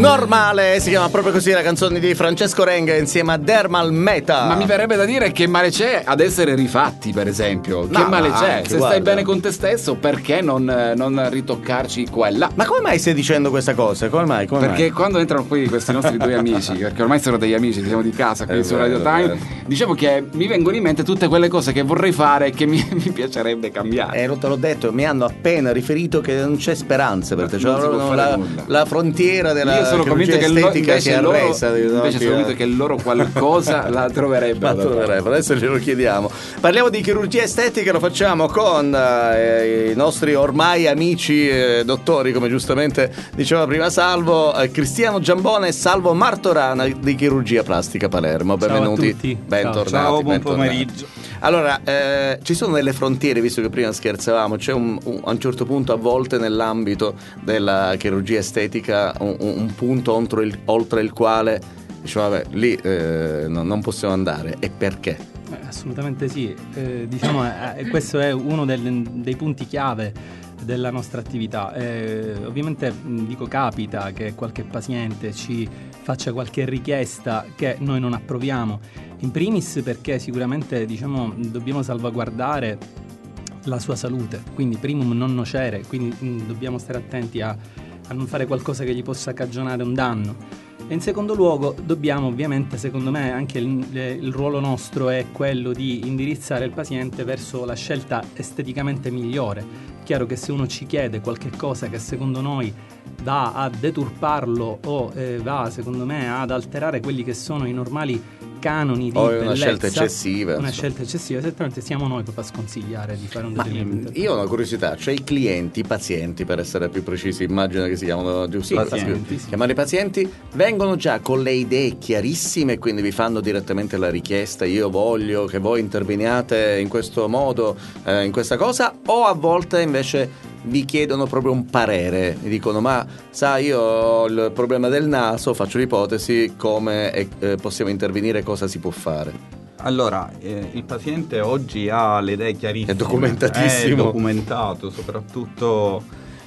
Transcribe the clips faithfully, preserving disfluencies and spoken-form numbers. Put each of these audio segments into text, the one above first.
Normale, si chiama proprio così la canzone di Francesco Renga insieme a Dermal Meta. Ma mi verrebbe da dire che male c'è ad essere rifatti, per esempio. Che No, male no, c'è? anche, Se guarda. stai bene con te stesso, perché non, non ritoccarci qua e là? Ma come mai stai dicendo questa cosa? Come mai? Come Perché mai? quando entrano qui questi nostri due amici, perché ormai sono degli amici, siamo di casa qui È su vero, Radio è Time, vero. dicevo che mi vengono in mente tutte quelle cose che vorrei fare e che mi, mi piacerebbe cambiare. Eh, te l'ho detto, mi hanno appena riferito che non c'è speranza per te, cioè, Non si può fare la, nulla. la frontiera della Io sono convinto che, lo, estetica si invece, è loro, arresa. invece sono convinto che loro qualcosa la troverebbero. Ma troverebbero, adesso glielo chiediamo. Parliamo di chirurgia estetica, lo facciamo con eh, i nostri ormai amici eh, dottori, come giustamente diceva prima Salvo, eh, Cristiano Giambone e Salvo Martorana di Chirurgia Plastica Palermo. Benvenuti. Ciao a tutti. Bentornati. Ciao, buon bentornati. pomeriggio. Allora, eh, ci sono delle frontiere, visto che prima scherzavamo, c'è un, un, a un certo punto a volte nell'ambito della chirurgia estetica un, un punto oltre il, oltre il quale dice vabbè, lì eh, no, non possiamo andare. E perché? Eh, assolutamente sì, eh, diciamo eh, questo è uno del, dei punti chiave della nostra attività. Eh, ovviamente mh, dico capita che qualche paziente ci faccia qualche richiesta che noi non approviamo, in primis perché sicuramente diciamo dobbiamo salvaguardare la sua salute, quindi primum non nocere, quindi mh, dobbiamo stare attenti a, a non fare qualcosa che gli possa cagionare un danno. E in secondo luogo dobbiamo ovviamente, secondo me, anche il, il ruolo nostro è quello di indirizzare il paziente verso la scelta esteticamente migliore. Chiaro che se uno ci chiede qualche cosa che secondo noi va a deturparlo o eh, va secondo me ad alterare quelli che sono i normali canoni di O è bellezza, una scelta eccessiva, una insomma. scelta eccessiva, esattamente, siamo noi proprio a sconsigliare di fare un Ma determinato. io ho una curiosità, cioè i clienti, i pazienti per essere più precisi, immagino che si chiamano giusto? Sì, pazienti, sì. Chiamare i pazienti, vengono già con le idee chiarissime e quindi vi fanno direttamente la richiesta, io voglio che voi interveniate in questo modo, eh, in questa cosa, o a volte invece vi chiedono proprio un parere, mi dicono ma sai io ho il problema del naso, faccio l'ipotesi come eh, possiamo intervenire, cosa si può fare. Allora, eh, il paziente oggi ha le idee chiarissime, È documentatissimo. è documentato, soprattutto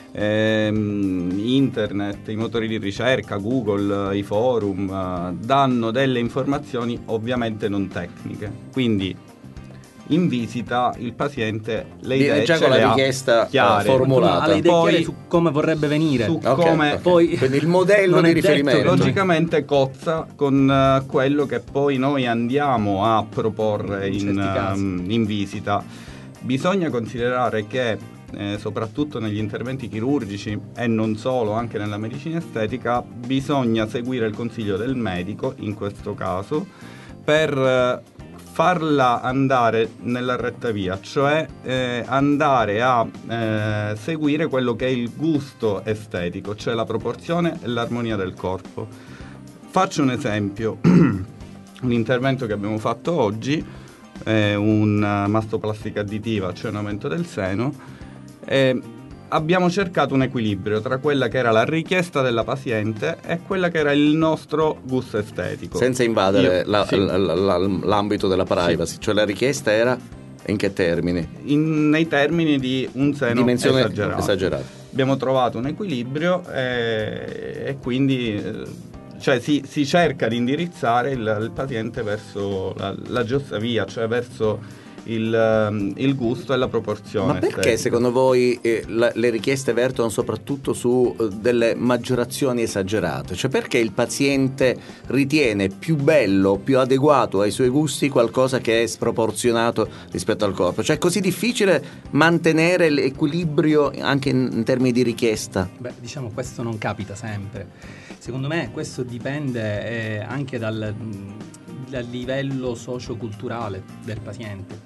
ehm, internet, i motori di ricerca, Google, i forum, eh, danno delle informazioni ovviamente non tecniche, quindi in visita il paziente le Viene idee già ce con le la ha richiesta chiare. formulata. Ha le idee Poi- chiare su come vorrebbe venire. Su Ok, come ok. Poi- quindi il modello non di è detto, riferimento. logicamente cozza con eh, quello che poi noi andiamo a proporre In in, certi casi. ehm, in visita. Bisogna considerare che eh, soprattutto negli interventi chirurgici e non solo, anche nella medicina estetica, bisogna seguire il consiglio del medico in questo caso per eh, farla andare nella retta via, cioè eh, andare a eh, seguire quello che è il gusto estetico, cioè la proporzione e l'armonia del corpo. Faccio un esempio, un intervento che abbiamo fatto oggi è una mastoplastica additiva, cioè un aumento del seno, e abbiamo cercato un equilibrio tra quella che era la richiesta della paziente e quella che era il nostro gusto estetico. Senza invadere Io- la- sì. la- la- l'ambito della privacy, cioè la richiesta era in che termini? In- nei termini di un seno Dimensione esagerato. esagerata. Abbiamo trovato un equilibrio e, e quindi eh, cioè si, si cerca di indirizzare il, il paziente verso la, la giusta via, cioè verso il, ehm, il gusto e la proporzione. Ma perché estetica. secondo voi eh, la- le richieste vertono soprattutto su eh, delle maggiorazioni esagerate? Cioè perché il paziente ritiene più bello, più adeguato ai suoi gusti qualcosa che è sproporzionato rispetto al corpo? Cioè è così difficile mantenere l'equilibrio anche in, in termini di richiesta? Beh, diciamo questo non capita sempre. Secondo me questo dipende eh, anche dal, mh, dal livello socioculturale del paziente.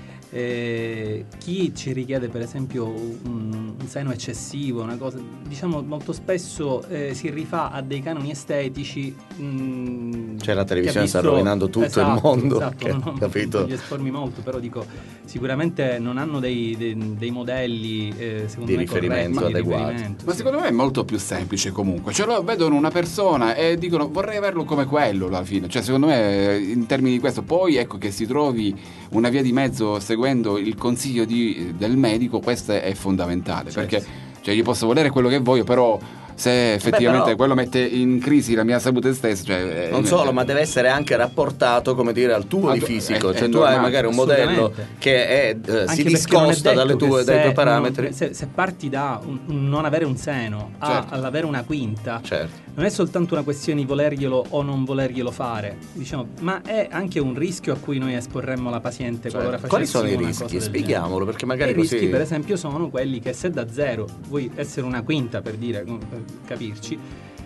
Eh, chi ci richiede per esempio un, un seno eccessivo, una cosa, diciamo molto spesso eh, si rifà a dei canoni estetici. mh, Cioè la che televisione ha sta visto- rovinando tutto esatto, il mondo, esatto, che- non, capito? non gli espormi molto, però dico sicuramente non hanno dei, dei, dei modelli eh, secondo Di me riferimento corretti, di adeguati. riferimento, Ma sì. secondo me è molto più semplice comunque. Cioè loro vedono una persona e dicono vorrei averlo come quello alla fine. Cioè secondo me in termini di questo, poi ecco che si trovi una via di mezzo seguendo il consiglio di, del medico, questo è fondamentale. Certo. Perché cioè io posso volere quello che voglio, però se effettivamente Beh, però, quello mette in crisi la mia salute stessa, cioè, non eh, solo, eh, ma deve essere anche rapportato, come dire, al tuo Ah, di tu- fisico. è- cioè è tu hai normale, magari un modello assolutamente. che è, eh, si Anche perché non è discosta detto dalle che tue, dai se tuoi parametri. non- se, se parti da un, un non avere un seno a, Certo. all'avere una quinta, Certo. non è soltanto una questione di volerglielo o non volerglielo fare, diciamo, ma è anche un rischio a cui noi esporremmo la paziente qualora Certo. Quali facessimo sono i una rischi? cosa del Spieghiamolo, genere. perché magari I così... rischi, per esempio, sono quelli che se da zero vuoi essere una quinta, per dire, per capirci,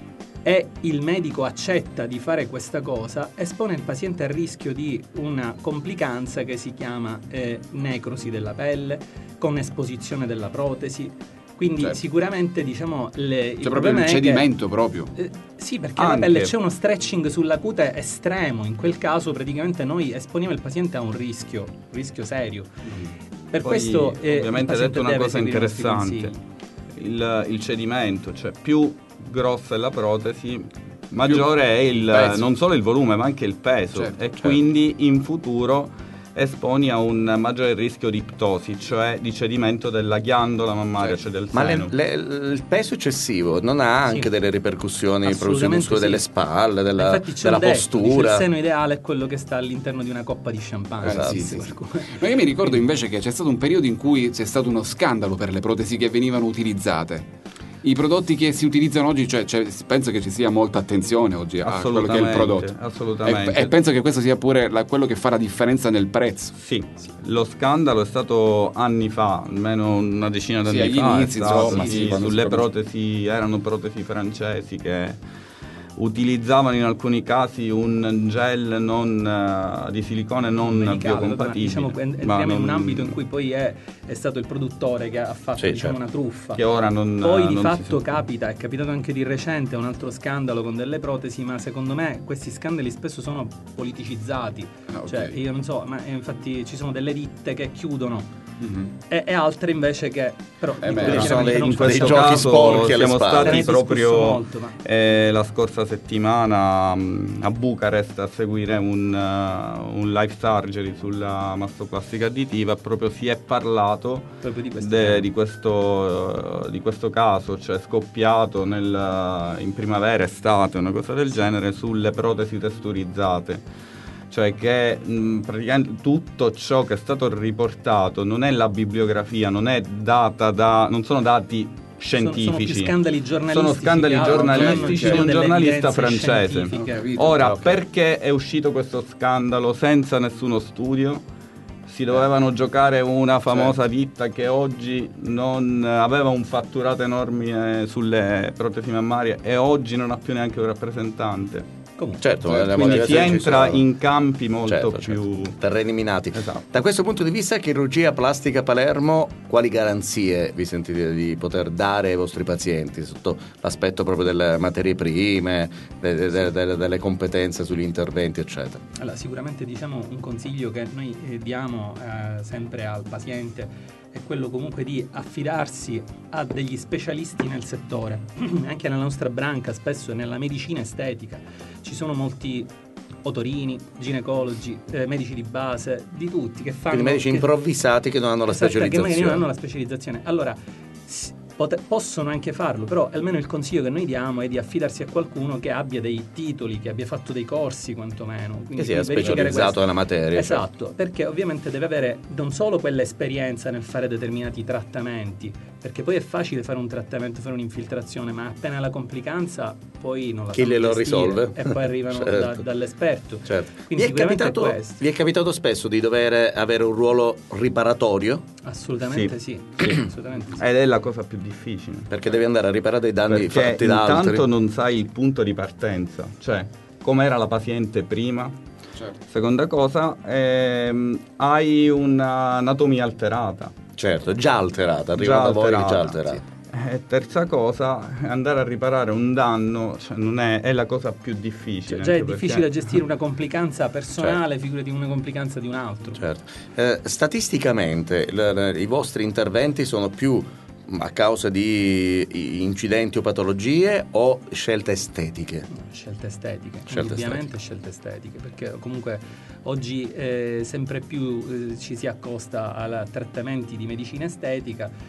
e il medico accetta di fare questa cosa, espone il paziente al rischio di una complicanza che si chiama eh, necrosi della pelle con esposizione della protesi. Quindi Certo. sicuramente, diciamo, le, il c'è proprio problema il è che- cedimento proprio. eh, sì, perché Anche. la pelle c'è uno stretching sulla cute estremo. In quel caso praticamente noi esponiamo il paziente a un rischio, un rischio serio. Per Poi, questo eh, ovviamente il hai paziente detto una deve cosa seguire i nostri interessante, consigli. il, il cedimento, cioè più grossa è la protesi, maggiore è il, peso. non solo il volume ma anche il peso, Certo, e certo. quindi in futuro esponi a un maggiore rischio di ptosi, cioè di cedimento della ghiandola mammaria, Certo. cioè del Ma le- seno. le- il peso eccessivo non ha anche Sì. delle ripercussioni proprio sui Assolutamente muscoli sì. delle spalle, della, Infatti c'è della un detto, dice, postura? il seno ideale è quello che sta all'interno di una coppa di champagne. Eh, sì, dice sì, sì. qualcuno. Ma io mi ricordo invece che c'è stato un periodo in cui c'è stato uno scandalo per le protesi che venivano utilizzate. I prodotti che si utilizzano oggi, cioè, cioè, penso che ci sia molta attenzione oggi a quello che è il prodotto. Assolutamente. E, e penso che questo sia pure la- quello che fa la differenza nel prezzo. Sì, lo scandalo è stato anni fa, almeno una decina d'anni Sì, agli fa, è inizi, stato, insomma, sì, sì, quando sulle si produce. protesi, erano protesi francesi che utilizzavano in alcuni casi un gel non, eh, di silicone non Medicale, biocompatibile. diciamo, en- ma entriamo in un non- ambito in cui poi è, è stato il produttore che ha fatto, Sì, diciamo, certo. una truffa. che ora non Poi non di si fatto sa. capita, è capitato anche di recente un altro scandalo con delle protesi, ma secondo me questi scandali spesso sono politicizzati. Ah, ok. Cioè, io non so, ma eh, infatti ci sono delle ditte che chiudono Mhm. e, e altre invece che però Eh di beh, quelle no, sono chiaramente dei- non in facciamo. questi questo giochi caso sporchi alle siamo spalle. Se ne stati è discusso proprio molto, ma- eh, la scorsa settimana mh, a Bucarest a seguire un, uh, un live surgery sulla mastoplastica additiva. Proprio si è parlato Proprio di questo de- tema. di, questo, uh, di questo caso, cioè scoppiato nel, in primavera, estate, una cosa del genere, sulle protesi texturizzate. Cioè che mh, praticamente tutto ciò che è stato riportato non è la bibliografia, non è data da, non sono dati scientifici. Sono, sono più scandali giornalistici. Sono scandali che altro, giornalistici non di un delle giornalista evidenze francese. scientifiche. Ho capito. Ora, Ah, ok. perché è uscito questo scandalo senza nessuno studio? Si dovevano giocare una famosa ditta che oggi non aveva un fatturato enorme sulle protesi mammarie e oggi non ha più neanche un rappresentante. Comunque, Certo, Certo, le Quindi si motivazioni ci entra sono. in campi molto Certo, più... certo. Terreni minati. Esatto. Da questo punto di vista, chirurgia plastica Palermo, quali garanzie vi sentite di poter dare ai vostri pazienti sotto l'aspetto proprio delle materie prime, de- de- de- de- delle competenze sugli interventi, eccetera? allora, sicuramente diciamo un consiglio che noi eh, diamo eh, sempre al paziente è quello comunque di affidarsi a degli specialisti nel settore. Anche nella nostra branca, spesso nella medicina estetica, ci sono molti otorini, ginecologi, eh, medici di base, di tutti che fanno... Quindi medici che- improvvisati che non hanno la Esatto, che magari non specializzazione. hanno la specializzazione. Allora, s- pote- possono anche farlo, però almeno il consiglio che noi diamo è di affidarsi a qualcuno che abbia dei titoli, che abbia fatto dei corsi quantomeno. Quindi Che sia verificare specializzato questo. nella materia. Esatto, perché ovviamente deve avere non solo quell'esperienza nel fare determinati trattamenti, perché poi è facile fare un trattamento, fare un'infiltrazione, ma appena la complicanza poi non la Chi sanno glielo gestire, risolve? e poi arrivano Certo. da- dall'esperto. Certo. Vi Quindi è, sicuramente capitato, è questo. vi è capitato spesso di dover avere un ruolo riparatorio? Assolutamente sì, assolutamente sì. Ed è la cosa più difficile. Perché devi andare a riparare dei danni Perché fatti da intanto altri. non sai il punto di partenza, cioè com'era la paziente prima. Certo. Seconda cosa, ehm, hai un'anatomia alterata. Certo, già alterata, arriva Già da voi alterata, già alterata. sì. E terza cosa, andare a riparare un danno, cioè, non è, è la cosa più difficile. Cioè, già è anche difficile perché- gestire una complicanza personale, figurati una complicanza di un altro. Certo. Eh, statisticamente l- l- i vostri interventi sono più a causa di i- incidenti o patologie o scelte estetiche? Scelte estetiche, Scelte indubbiamente scelte estetiche, perché comunque oggi eh, sempre più eh, ci si accosta a trattamenti di medicina estetica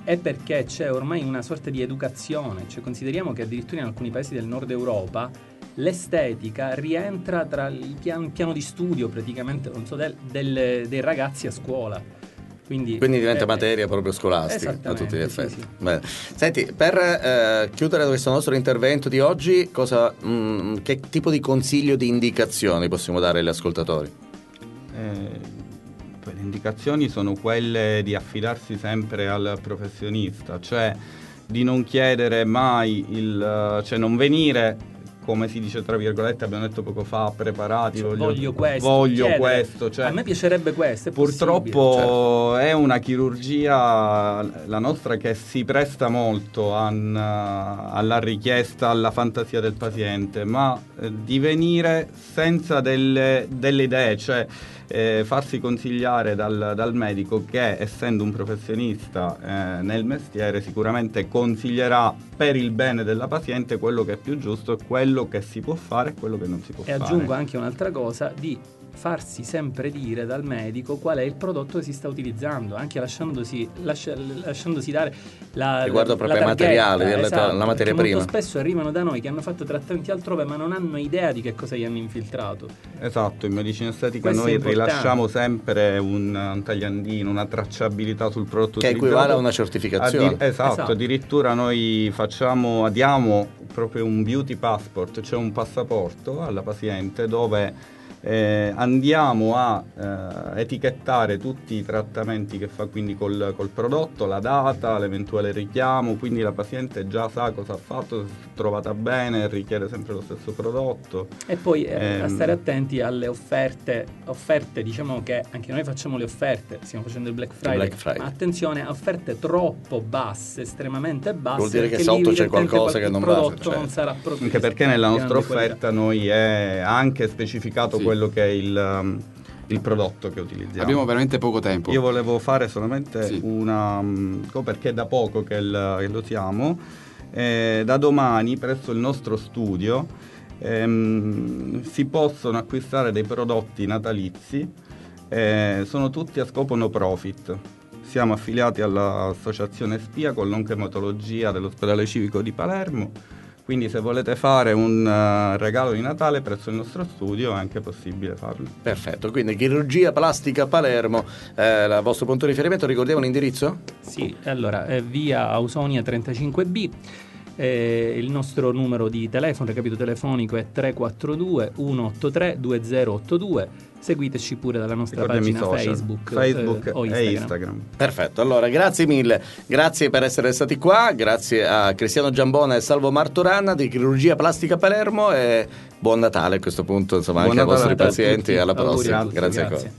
è perché c'è ormai una sorta di educazione, cioè consideriamo che addirittura in alcuni paesi del nord Europa l'estetica rientra tra il piano, piano di studio praticamente, non so, del, del, dei ragazzi a scuola. Quindi, Quindi diventa eh, materia proprio scolastica a tutti gli effetti. Sì, sì. Bene. Senti, per eh, chiudere questo nostro intervento di oggi, cosa, mh, che tipo di consiglio, di indicazioni possiamo dare agli ascoltatori? Eh, le indicazioni sono quelle di affidarsi sempre al professionista, cioè di non chiedere mai il, cioè non venire, come si dice tra virgolette, abbiamo detto poco fa, preparati, Cioè, voglio, voglio questo, voglio chiedere. questo cioè, a me piacerebbe questo, è purtroppo certo. È una chirurgia, la nostra, che si presta molto an, alla richiesta, alla fantasia del paziente, ma eh, di venire senza delle, delle idee, cioè eh, farsi consigliare dal, dal medico che, essendo un professionista eh, nel mestiere, sicuramente consiglierà per il bene della paziente quello che è più giusto e quello che si può fare e quello che non si può E fare. aggiungo anche un'altra cosa, di farsi sempre dire dal medico qual è il prodotto che si sta utilizzando, anche lasciandosi, lascia, lasciandosi dare la, riguardo la, proprio la ai materiali, targhetta, la- esatto, la materia perché prima. molto spesso arrivano da noi che hanno fatto trattamenti altrove ma non hanno idea di che cosa gli hanno infiltrato. Esatto, in medicina estetica Questo noi è importante. rilasciamo sempre un, un tagliandino, una tracciabilità sul prodotto Che utilizzato. equivale a una certificazione. Addi- esatto, Esatto. addirittura noi facciamo, diamo proprio un beauty passport, cioè un passaporto alla paziente dove eh, andiamo a eh, etichettare tutti i trattamenti che fa, quindi col, col prodotto, la data, l'eventuale richiamo, quindi la paziente già sa cosa ha fatto, si è trovata bene, richiede sempre lo stesso prodotto. E poi eh, a Ehm. stare attenti alle offerte, offerte diciamo che anche noi facciamo le offerte, stiamo facendo il Black Friday, Black Friday. ma attenzione a offerte troppo basse, estremamente basse, Vuol dire che perché sotto lì c'è evidentemente qualcosa qualche che non va, prodotto cioè. non sarà proprio Anche perché nella di nostra grande qualità. offerta noi è anche specificato Sì. quello che è il, um, il prodotto che utilizziamo. Abbiamo veramente poco tempo. Io volevo fare solamente Sì. una, um, perché è da poco che, il, che lo siamo, eh, da domani presso il nostro studio ehm, si possono acquistare dei prodotti natalizi, eh, sono tutti a scopo no profit. Siamo affiliati all'associazione SPIA con l'oncoematologia dell'ospedale civico di Palermo. Quindi se volete fare un uh, regalo di Natale presso il nostro studio è anche possibile farlo. Perfetto, quindi chirurgia plastica Palermo, eh, il vostro punto di riferimento, ricordiamo l'indirizzo? Sì, allora, eh, via Ausonia trentacinque B, eh, il nostro numero di telefono, recapito telefonico è tre quattro due uno otto tre due zero otto due, seguiteci pure dalla nostra Ricordiamo i pagina social, Facebook, Facebook eh, o e Instagram. Instagram. Perfetto, allora grazie mille, grazie per essere stati qua, grazie a Cristiano Giambona e Salvo Martoranna di Chirurgia Plastica Palermo e buon Natale a questo punto, insomma, Buon anche ai Natale vostri a tutti. pazienti e alla Auguri a prossima. tutti, Grazie grazie. ancora.